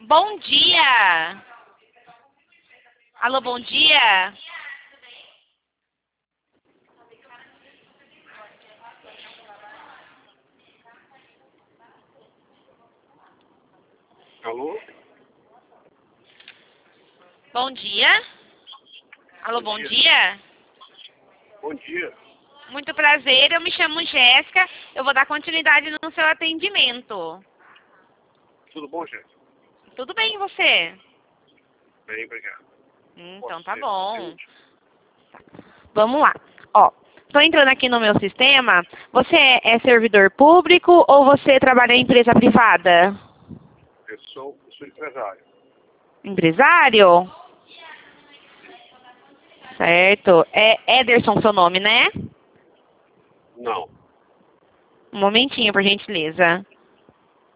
Bom dia. Alô, bom dia. Alô? Bom dia. Alô, bom dia. Bom dia. Muito prazer, eu me chamo Jéssica. Eu vou dar continuidade no seu atendimento. Tudo bom, gente? Tudo bem, e você? Bem, obrigado. Então Posso tá ser bom. útil? Vamos lá. Ó, tô entrando aqui no meu sistema. Você é servidor público ou você trabalha em empresa privada? Eu sou empresário. Empresário? Certo. É Ederson seu nome, né? Não. Um momentinho, por gentileza.